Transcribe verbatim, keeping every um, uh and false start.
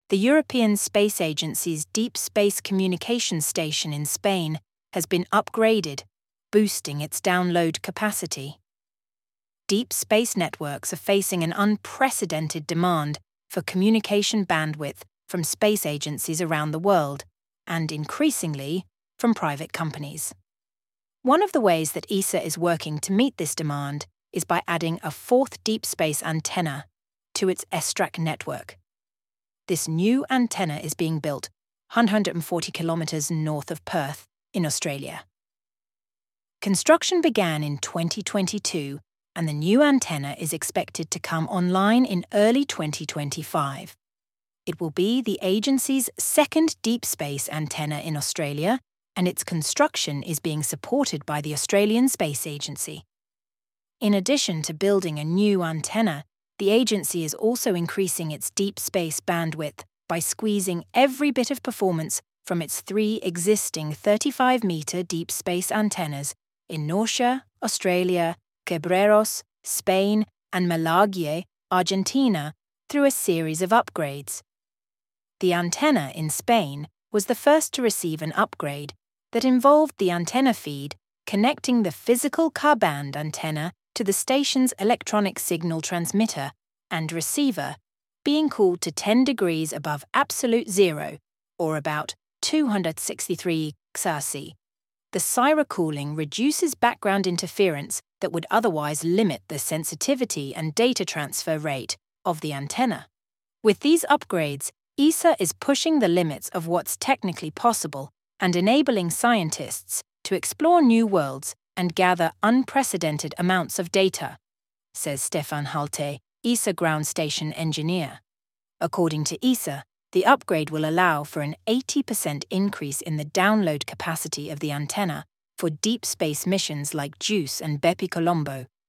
The European Space Agency's Deep Space Communications Station in Spain has been upgraded, boosting its download capacity. Deep space networks are facing an unprecedented demand for communication bandwidth from space agencies around the world, and increasingly from private companies. One of the ways that E S A is working to meet this demand is by adding a fourth deep space antenna to its ESTRAC network. This new antenna is being built one hundred forty kilometres north of Perth, in Australia. Construction began in twenty twenty-two, and the new antenna is expected to come online in early twenty twenty-five. It will be the agency's second deep space antenna in Australia, and its construction is being supported by the Australian Space Agency. In addition to building a new antenna, the agency is also increasing its deep space bandwidth by squeezing every bit of performance from its three existing thirty-five metre deep space antennas in Norcia, Australia, Cabreros, Spain, and Malague, Argentina, through a series of upgrades. The antenna in Spain was the first to receive an upgrade that involved the antenna feed connecting the physical Ka-band antenna to the station's electronic signal transmitter and receiver, being cooled to ten degrees above absolute zero, or about two hundred sixty-three Celsius. The Cyra cooling reduces background interference that would otherwise limit the sensitivity and data transfer rate of the antenna. With these upgrades, E S A is pushing the limits of what's technically possible and enabling scientists to explore new worlds and gather unprecedented amounts of data, says Stefan Halte, E S A ground station engineer. According to E S A, the upgrade will allow for an eighty percent increase in the download capacity of the antenna for deep space missions like JUICE and BepiColombo,